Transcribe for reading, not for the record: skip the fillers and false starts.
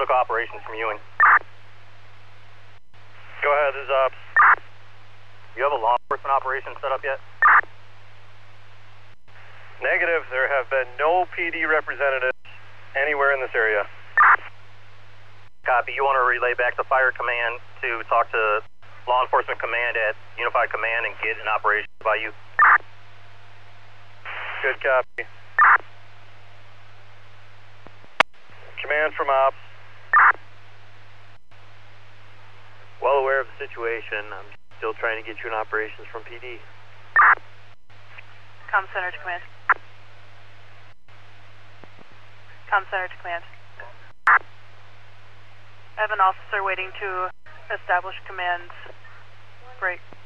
medical operations from Ewing. Go ahead, this is Ops. You have a law enforcement operation set up yet? Negative, there have been no PD representatives anywhere in this area. Copy. You want to relay back to Fire Command to talk to Law Enforcement Command at Unified Command and get an operation by you? Good copy. Command from Ops. Well aware of the situation. I'm still trying to get you an operations from PD. Com Center to Command. Com Center to Command. I have an officer waiting to establish command break.